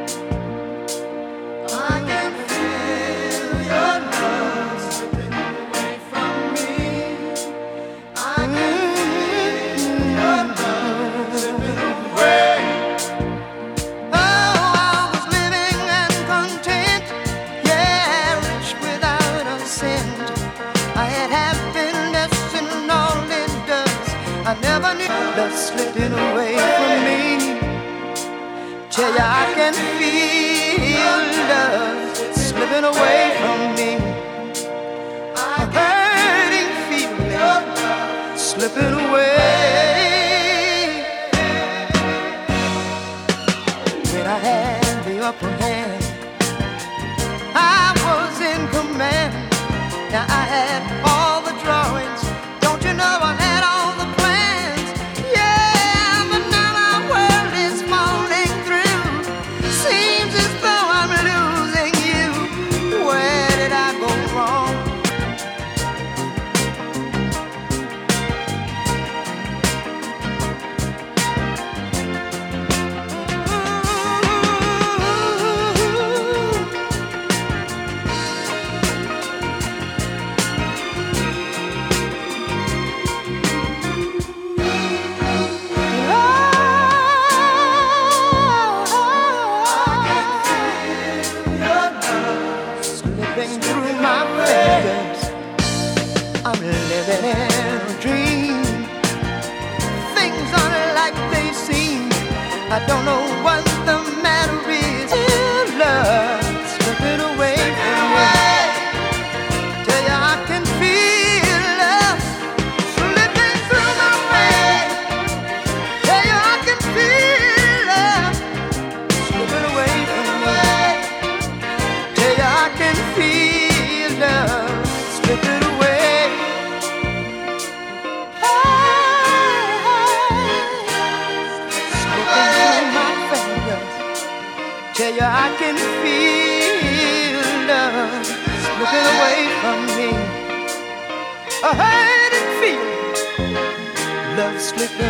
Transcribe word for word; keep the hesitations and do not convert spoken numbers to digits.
I can feel your love slipping away from me. I can feel your love slipping away. Oh, I was living and content, yeah, rich without a cent. I had happiness and all it does. I never knew love slipping away from me. Tell ya I can feel love slipping away from me. A hurting feeling slipping away. When I had the upper hand, I was in command. Now I had all the drawings. Don't you know I had all the plans? Yeah, but now my world is falling through. Seems as though I'm losing you. Where did I go wrong? Slipping through my fingers, I'm living in a dream. Things aren't like they seem. I don't know what the matter is. Love slipping away from me. Tell you I can feel love slipping through my face. Tell you I can feel love slipping away from me. Tell you I can feel love slipping away. Slipping through my fingers. Tell you I can feel love slipping away from me. A hurting feeling, love slipping